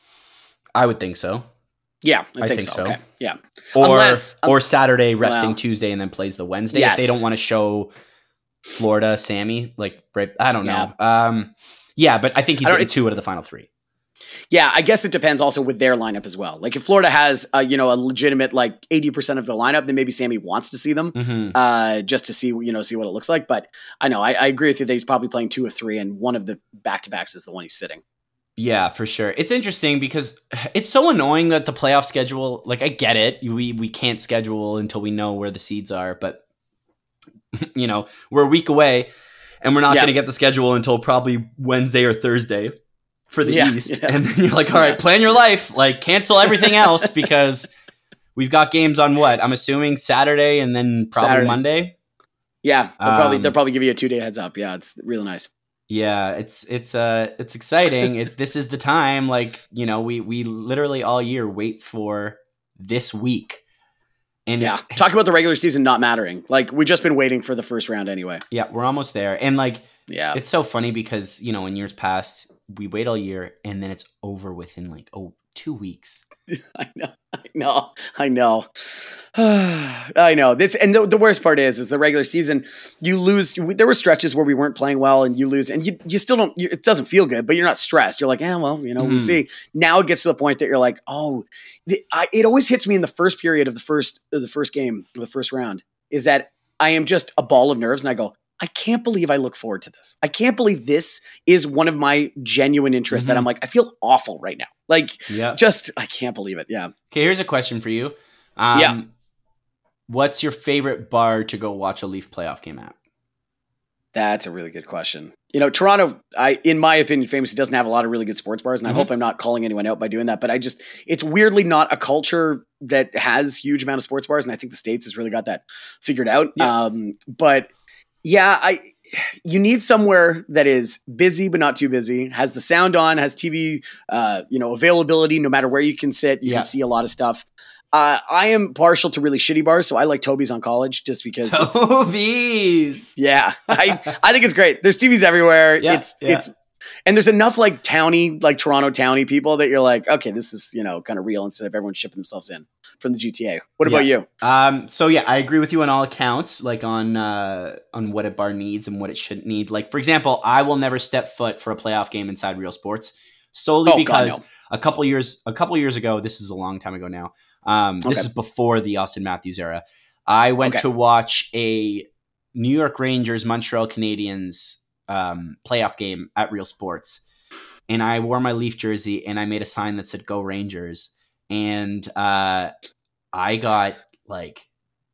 I would think so. Yeah, I, I think, think so. so. Okay. Yeah, or Unless, um, or Saturday resting well, Tuesday and then plays the Wednesday. Yes. If they don't want to show Florida, Sammy, like right, I don't know. Yeah. Um, yeah, but I think he's getting two out of the final three. Yeah, I guess it depends also with their lineup as well. Like if Florida has, uh, you know, a legitimate like eighty percent of the lineup, then maybe Sammy wants to see them mm-hmm. uh, just to see, you know, see what it looks like. But I know, I, I agree with you that he's probably playing two or three, and one of the back-to-backs is the one he's sitting. Yeah, for sure. It's interesting because it's so annoying that the playoff schedule, like I get it. We, we can't schedule until we know where the seeds are, but you know, we're a week away and we're not yeah. going to get the schedule until probably Wednesday or Thursday. For the yeah, East, yeah. and then you're like, all right, yeah. plan your life, like cancel everything else because we've got games on what? I'm assuming Saturday and then probably Saturday. Monday. Yeah, they'll um, probably they'll probably give you a two day heads up. Yeah, it's really nice. Yeah, it's it's uh it's exciting. it, this is the time, like you know, we we literally all year wait for this week. And yeah, it, talk about the regular season not mattering. Like we just been waiting for the first round anyway. Yeah, we're almost there, and like yeah, it's so funny because you know in years past. We wait all year and then it's over within like, oh, two weeks. I know, I know, I know. I know this. And the, the worst part is, is the regular season, you lose. You, there were stretches where we weren't playing well and you lose and you, you still don't, you, it doesn't feel good, but you're not stressed. You're like, yeah, well, you know, mm. we'll see. Now it gets to the point that you're like, oh, the, I, it always hits me in the first period of the first, of the first game, the first round is that I am just a ball of nerves and I go, I can't believe I look forward to this. I can't believe this is one of my genuine interests mm-hmm. that I'm like, I feel awful right now. Like, yeah. just, I can't believe it. Yeah. Okay, here's a question for you. Um, yeah. What's your favorite bar to go watch a Leaf playoff game at? That's a really good question. You know, Toronto, I, in my opinion, famously doesn't have a lot of really good sports bars, and mm-hmm. I hope I'm not calling anyone out by doing that, but I just, it's weirdly not a culture that has huge amount of sports bars, and I think the States has really got that figured out. Yeah. Um, but yeah, I, you need somewhere that is busy, but not too busy, has the sound on, has T V, uh, you know, availability, no matter where you can sit, you yeah. can see a lot of stuff. Uh, I am partial to really shitty bars, so I like Toby's on College just because Toby's. It's, yeah, I, I think it's great. There's T Vs everywhere. Yeah, it's, yeah. it's, and there's enough like towny, like Toronto towny people that you're like, okay, this is, you know, kind of real instead of everyone shipping themselves in. from the G T A. What about Yeah. you? Um, so yeah, I agree with you on all accounts, like on uh, on what a bar needs and what it shouldn't need. Like for example, I will never step foot for a playoff game inside Real Sports solely Oh, God, because no. a couple years a couple years ago, this is a long time ago now. Um, this Okay. is before the Austin Matthews era. I went Okay. to watch a New York Rangers Montreal Canadiens um, playoff game at Real Sports, and I wore my Leaf jersey and I made a sign that said "Go Rangers," and uh, I got like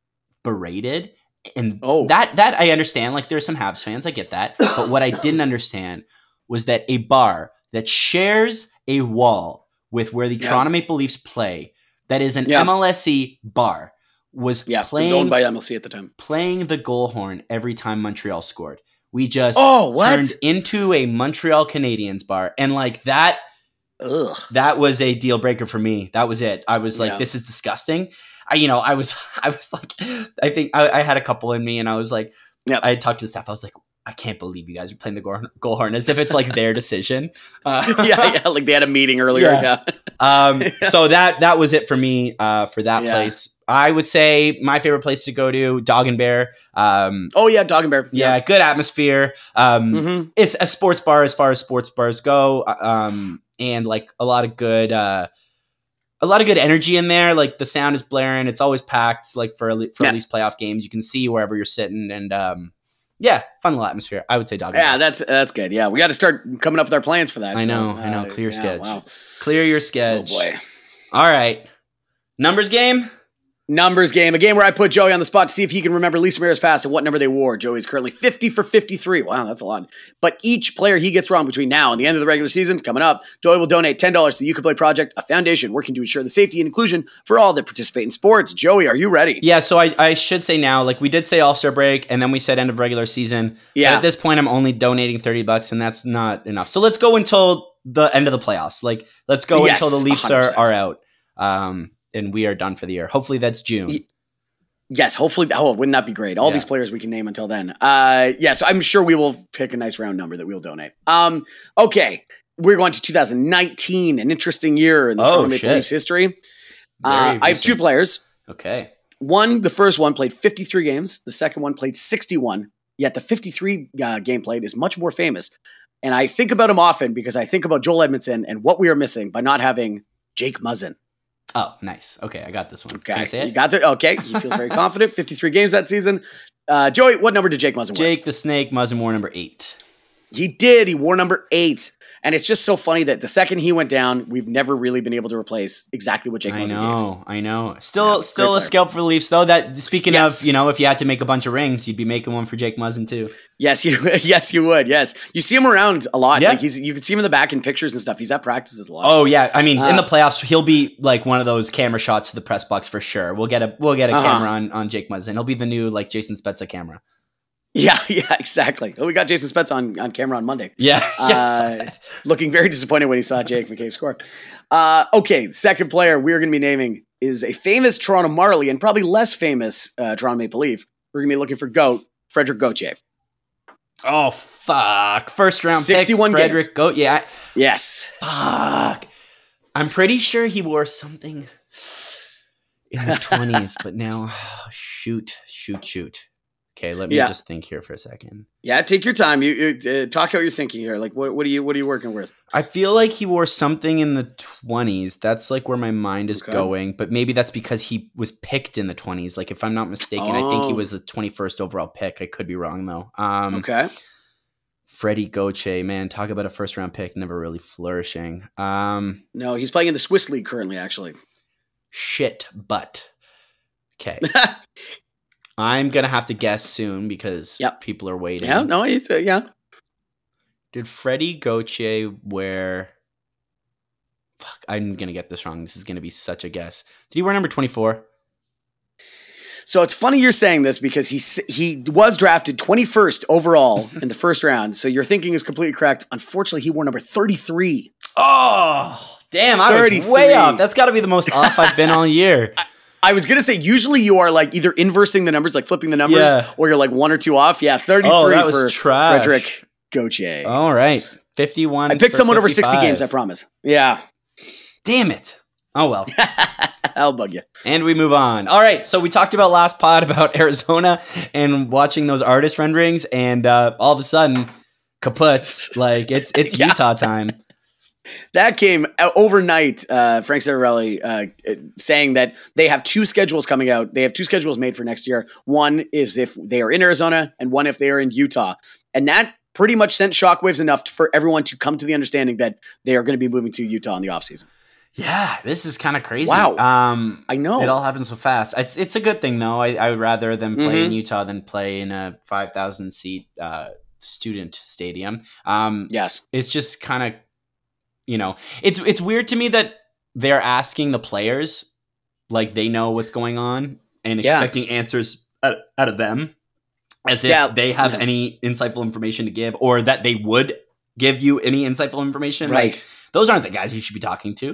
berated, and Oh. that that I understand. Like there's some Habs fans, I get that, but what I didn't understand was that a bar that shares a wall with where the Yeah. Toronto Maple Leafs play, that is an Yeah. M L S E bar, was Yeah, it was playing owned by M L C at the time. playing the goal horn every time Montreal scored. We just Oh, what? turned into a Montreal Canadiens bar, and like that. Ugh. That was a deal breaker for me. That was it. I was like, Yeah. this is disgusting. I, you know, I was, I was like, I think I, I had a couple in me, and I was like, Yep. I talked to the staff. I was like, I can't believe you guys are playing the goal, goal horn as if it's like their decision. Uh, yeah, yeah, like they had a meeting earlier. Yeah. Yeah. Um, so that that was it for me uh, for that Yeah. place. I would say my favorite place to go to, Dog and Bear. Um, Oh yeah, Dog and Bear. yeah, good atmosphere. Um, Mm-hmm. It's a sports bar as far as sports bars go, um, and like a lot of good, uh, a lot of good energy in there. Like the sound is blaring. It's always packed. Like for for Yeah. at least playoff games, you can see wherever you're sitting, and um, yeah, fun little atmosphere. I would say Dog and Yeah, Bear. that's that's good. Yeah, we got to start coming up with our plans for that. I so, know, I know. uh, Clear yeah, sketch. Wow. Clear your Oh sketch. boy. All right, numbers game. Numbers game, a game where I put Joey on the spot to see if he can remember Lisa Ramirez pass and what number they wore. Joey's currently fifty for fifty-three. Wow, that's a lot. But each player he gets wrong between now and the end of the regular season, coming up, Joey will donate ten dollars to the You Can Play Project, a foundation working to ensure the safety and inclusion for all that participate in sports. Joey, are you ready? Yeah, so I, I should say now, like we did say All-Star break, and then we said end of regular season. Yeah. But at this point, I'm only donating thirty bucks, and that's not enough. So let's go until the end of the playoffs. Like, let's go Yes, until the Leafs are, one hundred are percent. out, um, and we are done for the year. Hopefully that's June. Ye- Yes, hopefully. Oh, wouldn't that be great? All Yeah. these players we can name until then. Uh, yeah, so I'm sure we will pick a nice round number that we'll donate. Um, okay, we're going to two thousand nineteen, an interesting year in the Oh, Toronto Maple shit. Leafs history. Very Uh, I have two recent. players. Okay. One, the first one played fifty-three games. The second one played sixty-one. Yet the fifty-three uh, game played is much more famous. And I think about him often because I think about Joel Edmondson and what we are missing by not having Jake Muzzin. Oh, nice. Okay, I got this one. Okay, Can I say you it? got to. Okay, he feels very confident. fifty-three games that season. Uh, Joey, what number did Jake Muzzin wear? Jake the Snake Muzzin wore number eight. He did. He wore number eight. And it's just so funny that the second he went down, we've never really been able to replace exactly what Jake I Muzzin gave. know, I know. Still, Yeah, great still a player. scalp for the Leafs, though. That speaking Yes. of, you know, if you had to make a bunch of rings, you'd be making one for Jake Muzzin too. Yes, you yes you would. Yes, you see him around a lot. Yeah. Like he's you can see him in the back in pictures and stuff. He's at practices a lot. Oh yeah, I mean, in Uh, the playoffs, he'll be like one of those camera shots to the press box for sure. We'll get a we'll get a Uh-huh. camera on, on Jake Muzzin. He'll be the new like Jason Spezza camera. yeah, yeah, exactly. Oh, we got Jason Spetz on on camera on Monday. Yeah, Uh, yes. looking very disappointed when he saw Jake McCabe score. Uh, okay, second player we're going to be naming is a famous Toronto Marley and probably less famous uh, Toronto Maple Leaf. We're going to be looking for GOAT, Frederick Gauthier. Oh fuck! First round sixty-one pick, Frederick games. Goat. Yeah, Yes. fuck. I'm pretty sure he wore something in the twenties, but now shoot, shoot, shoot. Okay, let me Yeah. just think here for a second. Yeah, take your time. You, you uh, talk out your thinking here. Like, what, what are you what are you working with? I feel like he wore something in the twenties. That's like where my mind is Okay. going. But maybe that's because he was picked in the twenties. Like, if I'm not mistaken, I think he Oh. was the twenty-first overall pick. I could be wrong, though. Um, Okay. Freddie Gauthier, man, talk about a first round pick never really flourishing. Um, No, he's playing in the Swiss League currently, actually. shit, but. Okay. I'm going to have to guess soon because Yep. people are waiting. yeah, no, it's, uh, yeah. Did Freddie Gauthier wear. Fuck, I'm going to get this wrong. This is going to be such a guess. Did he wear number twenty-four? So it's funny you're saying this because he s- he was drafted twenty-first overall in the first round. So your thinking is completely correct. Unfortunately, he wore number thirty-three. Oh, damn. I was thirty-three. way off. That's got to be the most off I've been all year. I was gonna say usually you are like either inversing the numbers, like flipping the numbers, Yeah. or you're like one or two off. Yeah, thirty-three Oh, that was for trash. Frederick Gauthier. All right. fifty-one. I picked for someone over sixty fifty-five. games. I promise. Yeah. Damn it. Oh, well. I'll bug you. And we move on. All right. So we talked about last pod about Arizona and watching those artist renderings. And uh, all of a sudden, kaput. Like, it's it's Yeah. Utah time. That came uh, overnight. Uh, Frank Cervarelli uh, saying that they have two schedules coming out. They have two schedules made for next year. One is if they are in Arizona, and one if they are in Utah. And that pretty much sent shockwaves enough for everyone to come to the understanding that they are going to be moving to Utah in the offseason. Yeah, this is kind of crazy. Wow. Um, I know. It all happens so fast. It's it's a good thing, though. I, I would rather them play in Mhm. Utah than play in a five thousand seat uh, student stadium. Um, Yes. It's just kind of, you know, it's it's weird to me that they're asking the players like they know what's going on and Yeah. expecting answers out, out of them as if Yeah. they have Yeah. any insightful information to give or that they would give you any insightful information. Right. Like, those aren't the guys you should be talking to.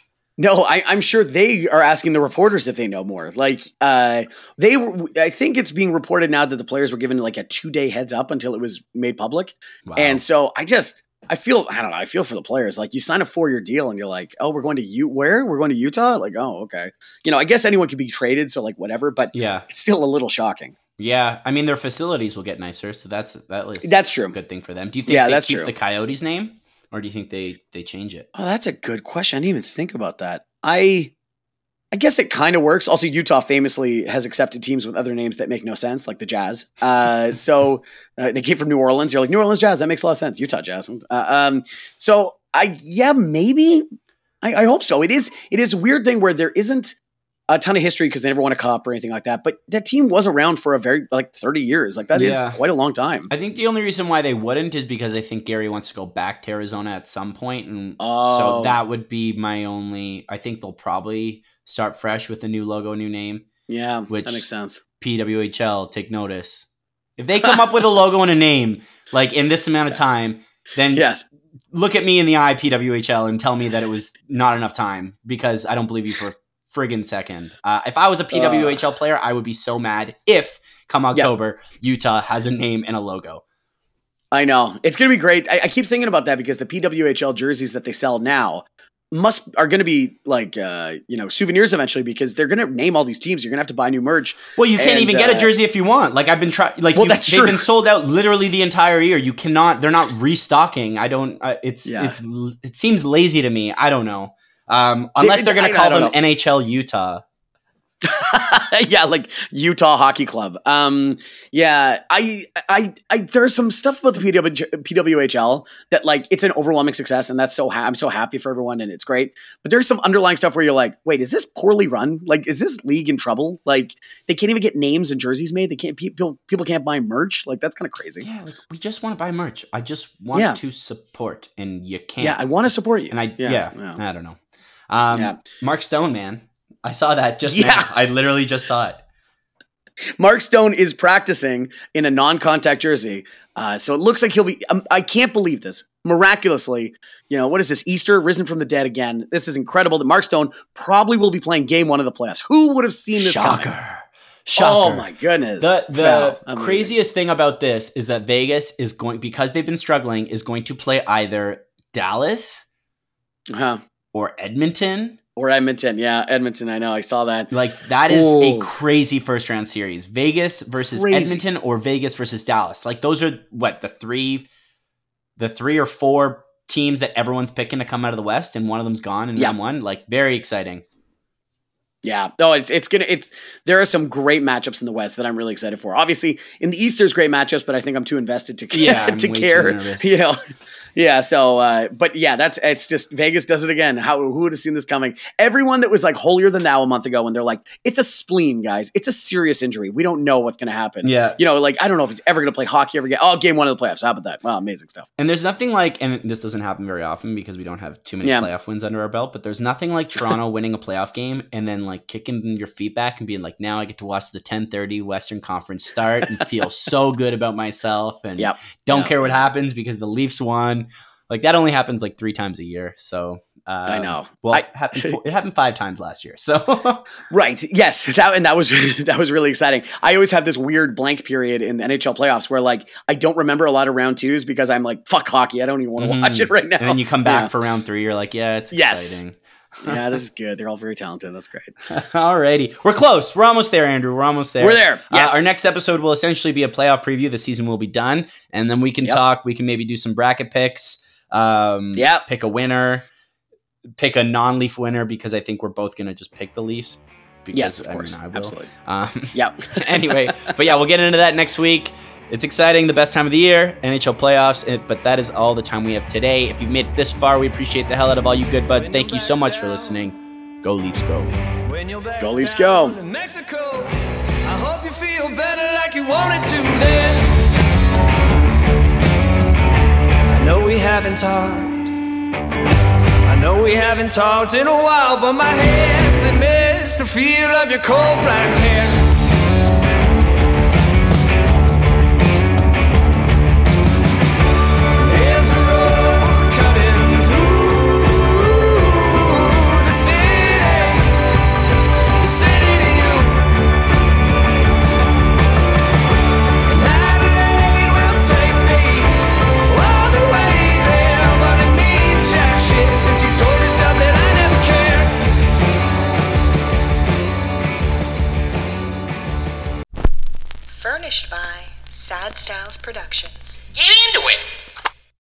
No, I, I'm sure they are asking the reporters if they know more. Like, uh, they were, I think it's being reported now that the players were given like a two day heads up until it was made public. Wow. And so I just, I feel, I don't know, I feel for the players. Like, you sign a four year deal and you're like, oh, we're going to U, where? We're going to Utah? Like, oh, okay. You know, I guess anyone could be traded, so like whatever, but yeah. it's still a little shocking. Yeah, I mean their facilities will get nicer, so that's that is That's true. a good thing for them. Do you think Yeah, they that's keep true. the Coyotes name, or do you think they they change it? Oh, that's a good question. I didn't even think about that. I I guess it kind of works. Also, Utah famously has accepted teams with other names that make no sense, like the Jazz. Uh, so uh, they came from New Orleans. You're like, New Orleans Jazz, that makes a lot of sense. Utah Jazz. Uh, um, so I yeah, maybe. I, I hope so. It is it is a weird thing where there isn't a ton of history because they never won a cup or anything like that. But that team was around for a very like thirty years. Like that Yeah. is quite a long time. I think the only reason why they wouldn't is because I think Gary wants to go back to Arizona at some point, and Oh. so that would be my only. I think they'll probably start fresh with a new logo, new name. Yeah, Which- that makes sense. P W H L, take notice. If they come up with a logo and a name like in this amount of time, then Yes. look at me in the eye, P W H L, and tell me that it was not enough time because I don't believe you for a friggin' second. Uh, if I was a P W H L player, I would be so mad if, come October, Utah has a name and a logo. I know. It's going to be great. I, I keep thinking about that because the P W H L jerseys that they sell now must are going to be like, uh, you know, souvenirs eventually because they're going to name all these teams. You're going to have to buy new merch. Well, you can't And, even get a uh, jersey if you want. Like I've been trying. Like Well, you, that's they've true. been sold out literally the entire year. You cannot. They're not restocking. I don't. Uh, it's Yeah. it's it seems lazy to me. I don't know. Um, unless they're going I- to I call don't them know. N H L Utah. Yeah, like Utah Hockey Club. Um, yeah, I, I, I, there's some stuff about the P W, P W H L that like it's an overwhelming success, and that's so ha- I'm so happy for everyone, and it's great. But there's some underlying stuff where you're like, wait, is this poorly run? Like, is this league in trouble? Like, they can't even get names and jerseys made. They can't people people can't buy merch. Like, that's kind of crazy. Yeah, like we just want to buy merch. I just want Yeah. to support, and you can't. Yeah, I want to support you. And I yeah, yeah, yeah. I don't know. Um, Yeah. Mark Stone, man, I saw that just Yeah. now. I literally just saw it. Mark Stone is practicing in a non-contact jersey, uh, so it looks like he'll be. Um, I can't believe this. Miraculously, you know, what is this? Easter, risen from the dead again. This is incredible that Mark Stone probably will be playing Game One of the playoffs. Who would have seen this coming? Shocker. Shocker. Oh my goodness! The the Wow. Amazing. craziest thing about this is that Vegas is going because they've been struggling is going to play either Dallas Uh-huh. or Edmonton. Or Edmonton, yeah, Edmonton. I know, I saw that. Like that is Ooh. a crazy first round series. Vegas versus Crazy. Edmonton or Vegas versus Dallas. Like those are what the three the three or four teams that everyone's picking to come out of the West, and one of them's gone in Yeah. round one. Like very exciting. Yeah, no, it's it's gonna it's there are some great matchups in the West that I'm really excited for. Obviously, in the East there's great matchups, but I think I'm too invested to Yeah, I'm to way too care. nervous. You know, yeah. So, uh, but yeah, that's it's just Vegas does it again. How who would have seen this coming? Everyone that was like holier than thou a month ago, when they're like, it's a spleen, guys. It's a serious injury. We don't know what's gonna happen. Yeah. you know, like I don't know if he's ever gonna play hockey ever again. Oh, game one of the playoffs. How about that? Wow, amazing stuff. And there's nothing like, and this doesn't happen very often because we don't have too many Yeah. playoff wins under our belt, but there's nothing like Toronto winning a playoff game and then like kicking your feet back and being like, now I get to watch the ten thirty Western Conference start and feel so good about myself and Yep. don't Yep. care what happens because the Leafs won. Like that only happens like three times a year. So um, I know. Well, I- it, happened, four- it happened five times last year. So Right. Yes. That and that was that was really exciting. I always have this weird blank period in the N H L playoffs where like I don't remember a lot of round twos because I'm like fuck hockey. I don't even want to Mhm. watch it right now. and then you come back Yeah. for round three. You're like, yeah, it's Yes. exciting. Yeah, this is good. They're all very talented. That's great. Alrighty. We're close. We're almost there, Andrew. We're almost there. We're there. Yes. Uh, our next episode will essentially be a playoff preview. The season will be done. And then we can Yep. talk. We can maybe do some bracket picks. Um, Yep. Pick a winner. Pick a non-Leaf winner because I think we're both going to just pick the Leafs. Because, Yes, of I mean, course. I will. Absolutely. Um, Yep. anyway, but yeah, we'll get into that next week. It's exciting, the best time of the year, N H L playoffs, it, but that is all the time we have today. If you've made it this far, we appreciate the hell out of all you good buds. Thank you so much for listening. Go Leafs, go. Go Leafs, go. Mexico. I hope you feel better like you wanted to then. I know we haven't talked. I know we haven't talked in a while, but my hands have missed the feel of your cold black hair. There's a road cutting through the city, the city to you. And that lane will take me all the way there, but it means jack shit since you told yourself that I never cared. Furnished by Sad Styles Productions. Get into it!